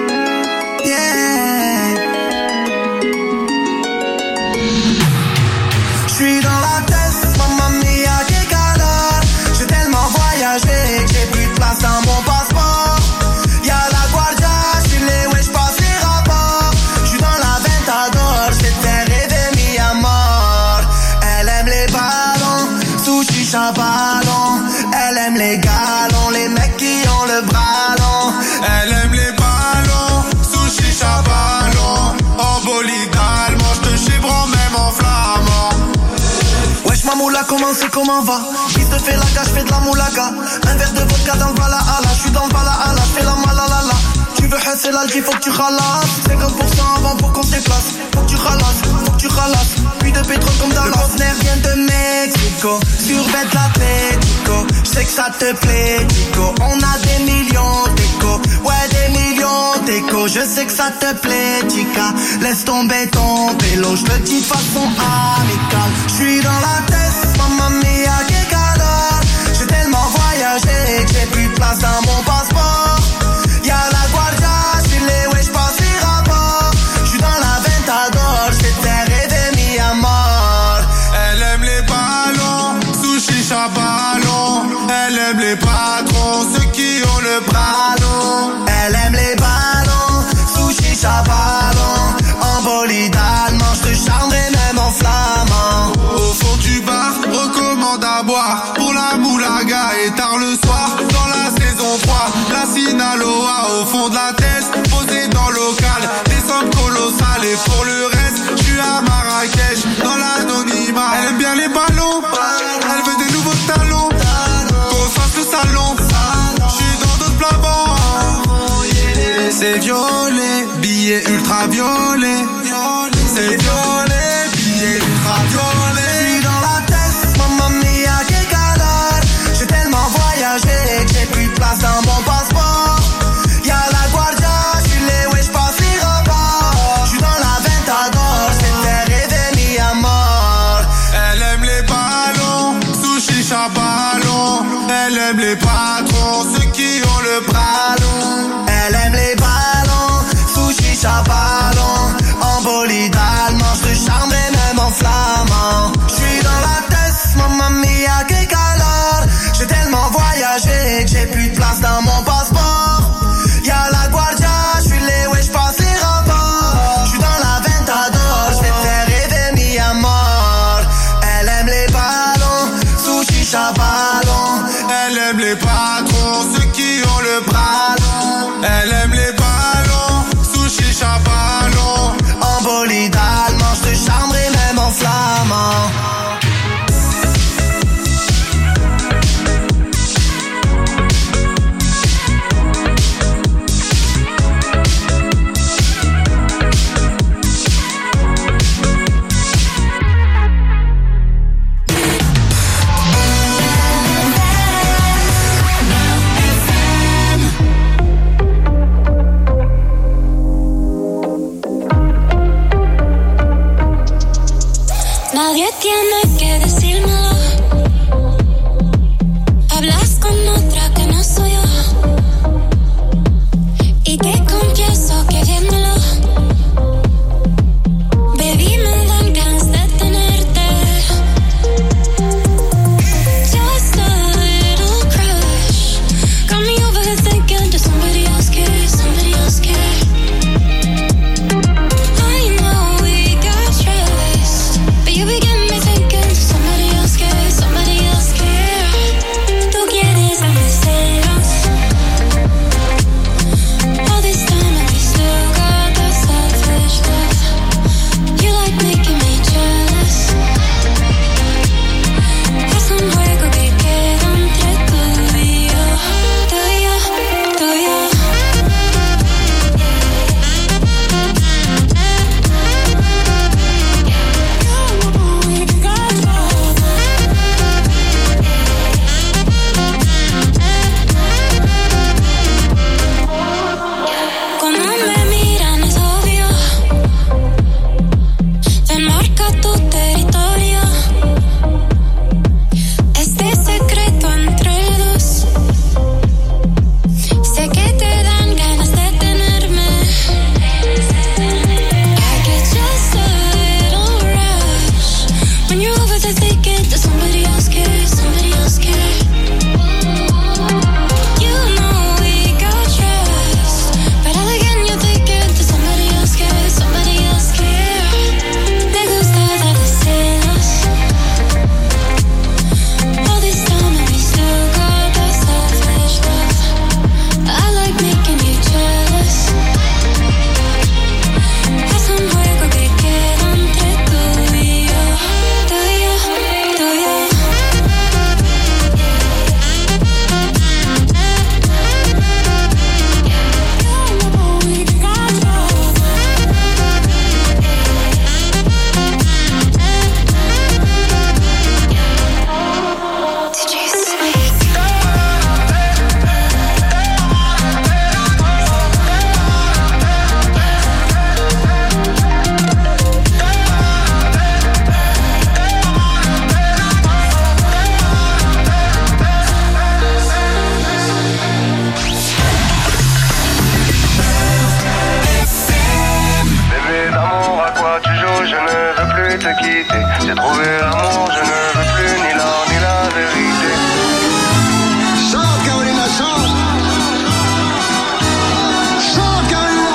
yeah. J'suis dans la tête, mamma mia, quel galère. J'ai tellement voyagé que j'ai plus de place dans mon passeport. Y'a la guardia, j'suis les wesh, passe les rapports. J'suis dans la Ventador. Ma moula comment c'est comment va? Qui te fait la gage, fais de la moulaga. Un verre de vodka dans le Valhalla. J'suis dans le Valhalla, j'fais la malalala. Tu veux hasser l'algi, faut que tu ralasses. cinquante pour cent avant pour qu'on se déplace. Faut que tu ralasses, faut que tu ralasses. Puis de pétrole comme Dallas. Le conteneur vient de Mexico. Survête l'Atlético. J'sais que ça te plaît, Tico. On a des millions d'écho. Ouais, des millions d'écho. Je sais que ça te plaît, chica. Laisse tomber ton vélo. J'le dis de façon amicale. J'suis dans la tête, mamma mia, que calor. J'ai tellement voyagé que j'ai plus de place dans mon passeport. Y'a la guardia, j'suis les ouais, j'passe les rapports. J'suis dans la Ventador, j'fais te faire rêver mi à mort. Elle aime les ballons, sushi chabalon. Elle aime les patrons, ceux qui ont le bras long. Elle aime les ballons, sushi chabalon. En bolide allemand, j'te charmerai même en flamand. Au fond du bar, recommande à boire. Pour la moulaga et tard le soir. Dans la saison trois, la Sinaloa au fond de la tête. Posée dans le local, des sommes colossales. Et pour le reste, j'suis à Marrakech, dans l'anonymat. Elle aime bien les ballons, elle veut des nouveaux talons. Qu'on fasse le salon, j'suis dans d'autres plats. C'est violet, billet ultra violet. C'est violet, billet ultra violet. J'suis dans la tête, mamma mia, que calor. J'ai tellement voyagé que j'ai plus de place dans mon passeport. Y'a la guardia, j'suis les ouais, j'passe les rebords. J'suis dans la Ventador, j'fais te faire rêver mi à mort. Elle aime les ballons, sushi chabalon. Elle aime les patrons, ceux qui ont le bras long. Elle aime les ballons, sushi chabalon. En bolide allemand, j'te charmerai même en flamand. J'suis dans la tête, mamma mia, que calor. J'ai tellement voyagé que j'ai plus de place dans mon passeport. Y'a la guardia, j'suis les ouais, j'passe les rapports. J'suis dans la Ventador, j'vais te faire rêver mi à mort. Elle aime les ballons, sushi chabalon. Elle aime les patrons, ceux qui ont le bras long. Elle aime les ballons, sushi chabalon. En bolide allemand, j'te charmerai même en flamand. Nadie tiene que decírmelo. Hablas con otra que no soy yo. Y te confieso que viéndolo, baby, me dan ganas de tenerte. Just a little crush got me overthinking. Does somebody else care? Somebody else care? I know we got trust, but you begin me thinking, does somebody else care? quitter. J'ai trouvé l'amour, je ne veux plus ni l'or ni la vérité. Chante Carolina, chante. Chante Carolina.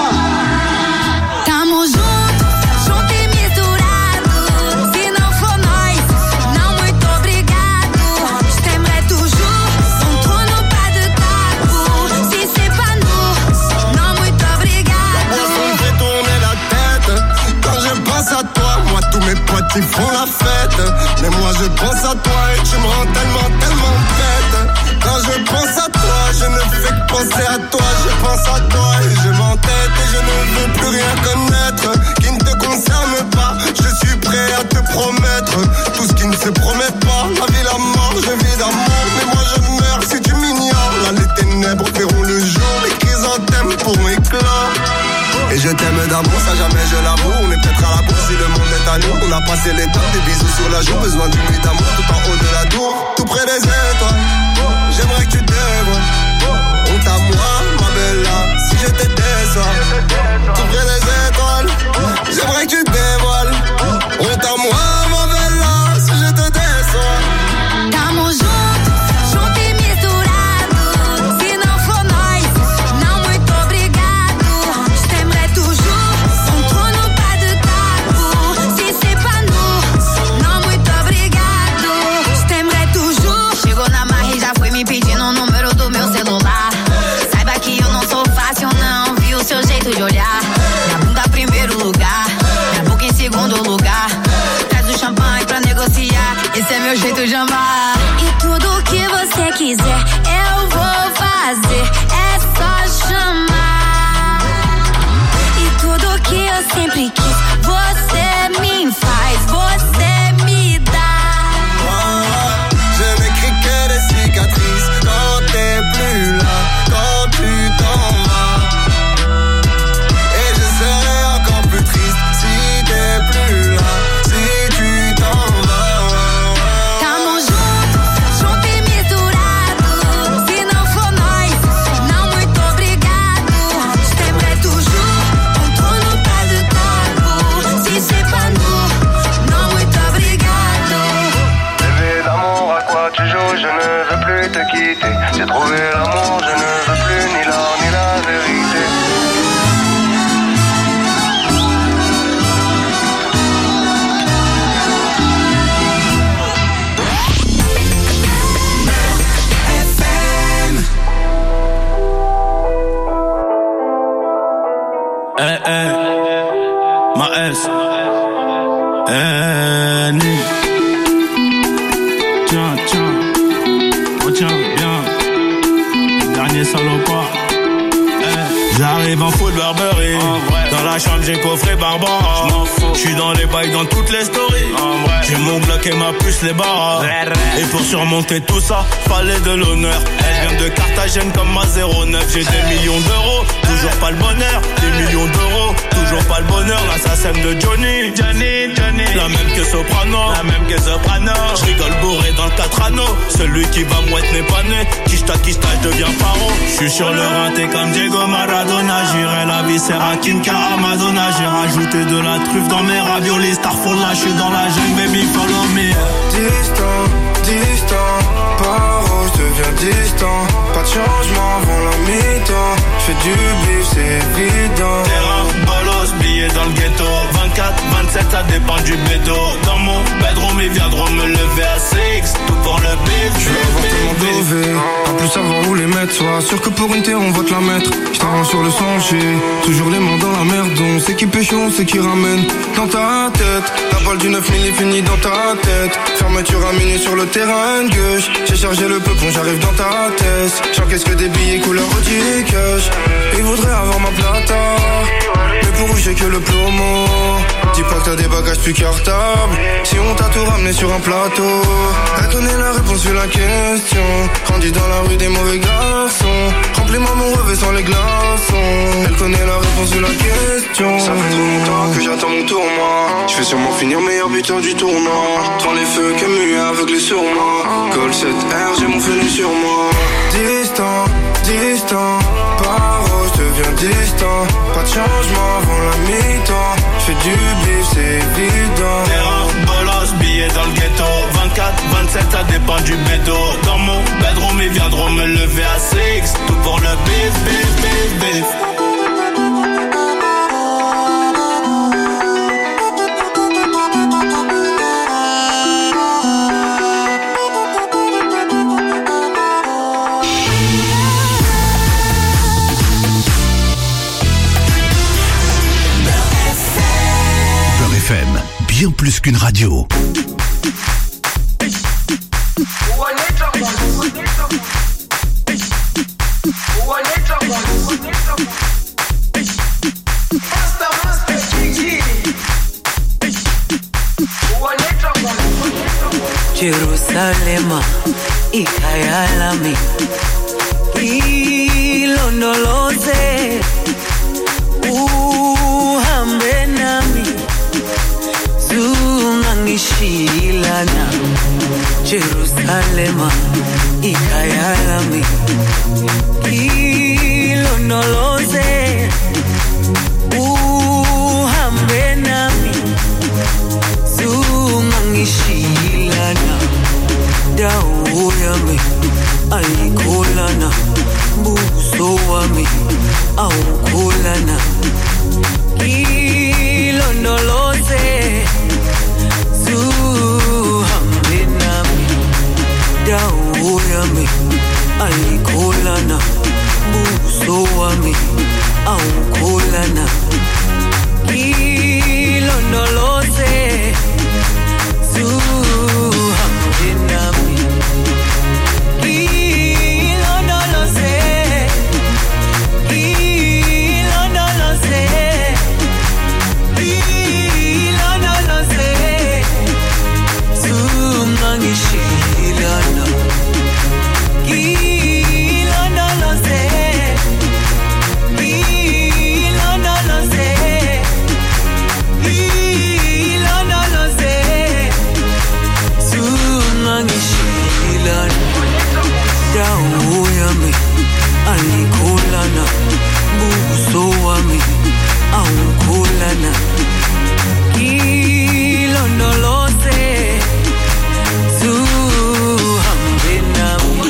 Tamo junto, junto e misturado. Se não for nós, não muito obrigado. Je t'aimerai toujours, on tourne pas de tabou. Si c'est pas nous, non muito obrigado. La boisson me fait tourner la tête. Quand je pense à toi, moi tous mes potes ils font la fête. Mais moi je pense à toi et tu me rends tellement, tellement bête. Quand je pense à toi, je ne fais que penser à toi. Je pense à toi et je m'entête et je ne veux plus rien connaître qui ne te concerne pas. Je suis prêt à te promettre tout ce qui ne se promet pas. La vie, la mort, je vis d'amour, mais moi je meurs si tu m'ignores. Là les ténèbres verront le jour, les chrysanthèmes pourront éclore. Et je t'aime d'amour, ça jamais je l'avoue. On est peut-être à la bourse si le monde est à nous. On a passé les temps, des bisous sur la joue. Besoin d'une nuit d'amour tout en haut de la tour. Tout près des étoiles, j'aimerais que tu dévoiles. Honte à moi, ma bella, si je te déçois. Tout près des étoiles, j'aimerais que tu dévoiles. Honte à moi, ma bella, si je te déçois. Tamo junto, junto e misturado. Se não for nós, não muito obrigado. Je t'aimerai toujours, on tourne pas de tabou. Si c'est pas nous, não muito obrigado. Je t'aimerai toujours. Chegou na marra e já foi me pedindo o número do meu celular. Saiba que eu não sou fácil, não. Vi o seu jeito de olhar. Minha bunda primeiro lugar, minha boca em segundo lugar. Traz o champanhe pra negociar. Esse é meu jeito de amar. E tudo que você quiser, eu vou fazer. É só chamar. E tudo que eu sempre quis, você me faz, você me dá. Je n'écris que des cicatrices quand t'es plus là, quand tu t'en vas. Et je serai encore plus triste si t'es plus là, si tu t'en vas. Tamo junto, junto e misturado. Se não for nós, não muito obrigado. Je t'aimerai toujours, on tourne pas de tabou. Si c'est pas nous, non muito obrigado. Bébé d'amour, à quoi tu joues, je ne veux plus te quitter. J'ai trouvé l'amour, je ne veux plus ni l'or ni la vérité. Eh, eh, ma S. Eh, ni. Tiens, tiens. Retiens bien. Le dernier salopard. Eh, j'arrive en full Burberry. Dans la chambre, j'ai coffré Barbara. J'suis dans les bails, dans toutes les stories. J'ai mon Glock et ma puce, les barres. Et pour surmonter tout ça, fallait de l'honneur. Elle vient de Carthagène comme ma zéro neuf. J'ai des millions d'euros, toujours pas le bonheur. Des millions d'euros, toujours pas le bonheur. L'assassin de Johnny, Johnny, Johnny. La même que Soprano, la même que Soprano. J'rigole bourré dans le quatre anneaux. Celui qui va mouette n'est pas né. Kishta, kishta, je deviens paro. J'suis sur le rinté comme Diego Maradona. J'irai la viscère à Kinka Amazona. J'ai rajouté de la truffe dans mes raviolis. Starfall là, j'suis dans la jungle, baby, follow me. Distant, distant, paro, je deviens distant. Pas de changement avant la mi-temps. J'fais du bif, c'est évident. Terrain, bolos, billets dans le ghetto. vingt-quatre, vingt-sept, ça dépend du bédo. Dans mon bedroom, ils viendront me lever à six. Tout pour le bif. J'veux avoir tellement d'O V, à plus savoir où les mettre. Sois sûr que pour une terre on va te la mettre. J't'arrange sur le sang, j'ai toujours les mains dans la merde. On sait qui pêche, on sait qui ramène. Dans ta tête, la balle du neuf mille est finie dans ta tête. Fermeture à minuit sur le terrain de gauche. J'ai chargé le peupon, j'arrive dans ta tête. J'encaisse que des billets couleur cash. Ils voudraient avoir ma plata, mais pour eux j'ai que le plomo. Dis pas que t'as des bagages plus cartables. Si on t'a tout ramené sur un plateau. Elle connaît la réponse sur la question. Grandi dans la rue des mauvais garçons. Remplis-moi mon revêt sans les glaçons. Elle connaît la réponse sur la question. Ça fait trop longtemps que j'attends mon tour moi. Je vais sûrement finir meilleur buteur du tournoi. Prends les feux que muet aveuglé sur moi. Col sept R, j'ai mon fenu sur moi. Distant, distant, paro, je deviens distant. Pas de changement avant la mi-temps. J'fais du bif, c'est évident. Terrain, bolos, qu'une radio. Jerusalema, ikhaya lami, ilondoloze, uhambe nami, zungangishilana. Jerusalema, ikhaya lami, ilondoloze, uhambe nami, zungangishilana. Dawo yami ayikholana, buso wami awukholana. Ilondoloze, zuhambe nami. Dawo yami ayikholana, buso wami awukholana. Ilondoloze, zuhambe nami. Alikulana, buso wami awukulana. Ilondoloze, zuhambe nami.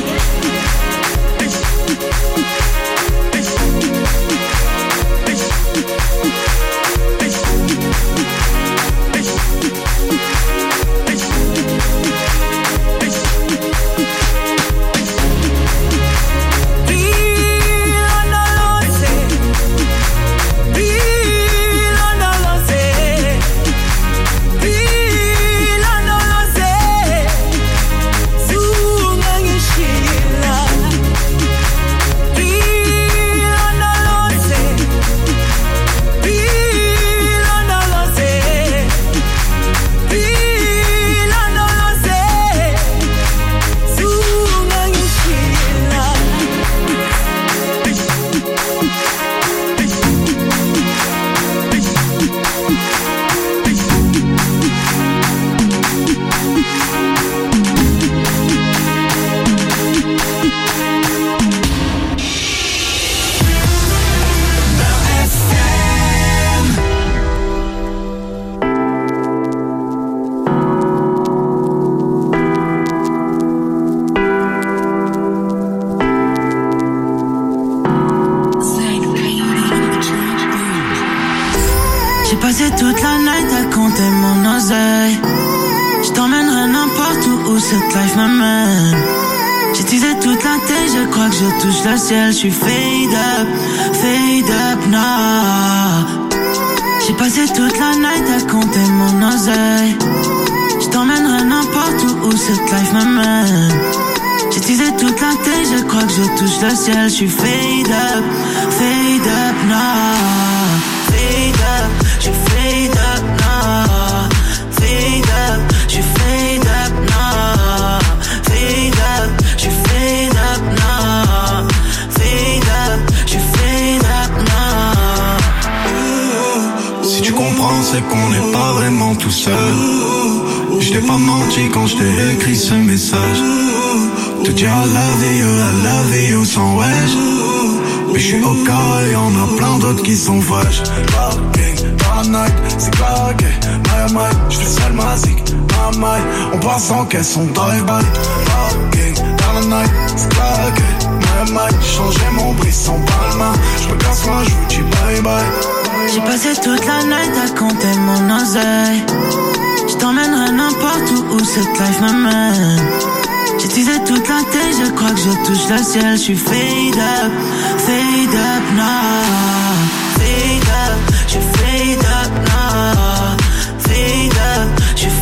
J'ai passé toute la night à compter mon oseille. Je t'emmènerai n'importe où où cette life m'amène. J'ai teasé toute la tête, je crois que je touche le ciel. Je suis fade up, fade up, nah. J'ai passé toute la night à compter mon oseille. Je t'emmènerai n'importe où où cette life m'amène. J'ai teasé toute la tête, je crois que je touche le ciel. Je suis fade up, fade up, nah. Fade up, je fade up, nah. Fade up, je fade up, nah. Fade up, je fade up, nah. Fade up, je fade up, nah. Si tu comprends, c'est qu'on n'est pas vraiment tout seul. Je t'ai pas menti quand je t'ai écrit ce message. Te dire I love you, I love you sans wesh. Mais je suis au cas et y'en a plein d'autres qui sont fraîches. Parking dans la night, c'est claqué. My my, je fais seul ma zik, my my. On passe en caisse, on drive-by. Parking dans la night, c'est claqué. My my, j'ai changé mon brisson par la main. Je me casse moi, je vous dis bye bye. J'ai passé toute la night à compter mon oseille. Je t'emmènerai n'importe où où cette life m'amène. J'ai teasé toute la tête, je crois que je touche le ciel. Je suis fade up, fade up, nah. Fade up, je fade up, nah. Fade up, je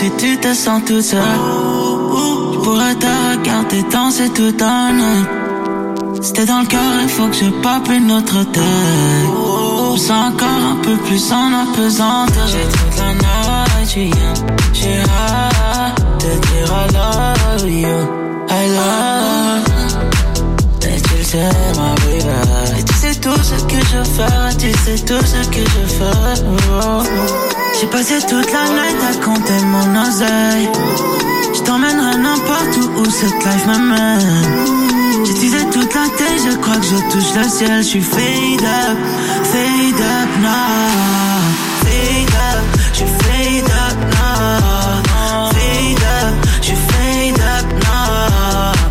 si tu te sens toute seule. Je pourrais te regarder danser toute la nuit. Si t'es dans le cœur, il faut que je pape une autre tête. Je me sens encore un peu plus en apesanteur. J'ai toute la night, tu viens. J'ai hâte de dire I love you, I love you. Et tu le sais, ma baby. Et tu sais tout ce que je fais, tu sais tout ce que je fais. Oh. J'ai passé toute la night à compter mon oseille. Je t'emmènerai n'importe où où cette life m'amène. J'utilisais toute la tête, je crois que je touche le ciel. Je suis fade up, fade up now.